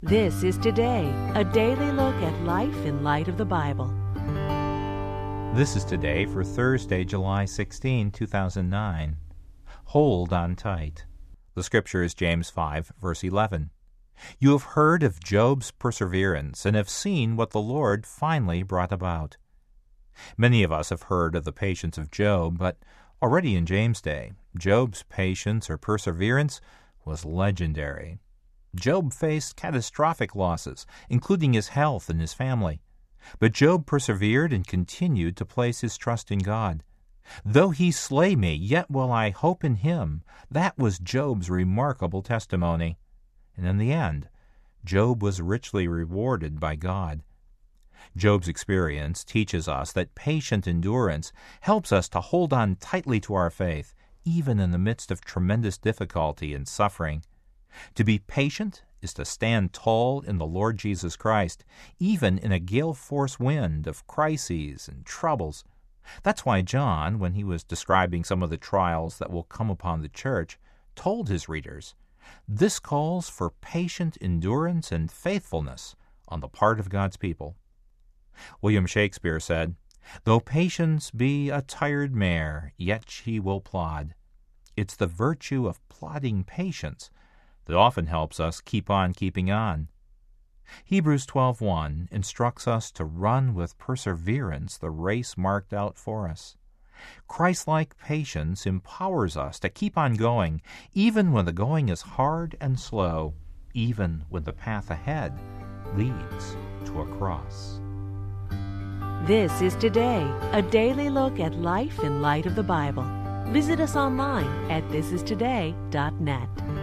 This is Today, a daily look at life in light of the Bible. This is Today for Thursday, July 16, 2009. Hold on tight. The scripture is James 5, verse 11. You have heard of Job's perseverance and have seen what the Lord finally brought about. Many of us have heard of the patience of Job, but already in James' day, Job's patience or perseverance was legendary. Job faced catastrophic losses, including his health and his family. But Job persevered and continued to place his trust in God. Though he slay me, yet will I hope in him. That was Job's remarkable testimony. And in the end, Job was richly rewarded by God. Job's experience teaches us that patient endurance helps us to hold on tightly to our faith, even in the midst of tremendous difficulty and suffering. To be patient is to stand tall in the Lord Jesus Christ, even in a gale-force wind of crises and troubles. That's why John, when he was describing some of the trials that will come upon the church, told his readers, "This calls for patient endurance and faithfulness on the part of God's people." William Shakespeare said, "Though patience be a tired mare, yet she will plod." It's the virtue of plodding patience that often helps us keep on keeping on. Hebrews 12:1 instructs us to run with perseverance the race marked out for us. Christ-like patience empowers us to keep on going, even when the going is hard and slow, even when the path ahead leads to a cross. This is Today, a daily look at life in light of the Bible. Visit us online at thisistoday.net.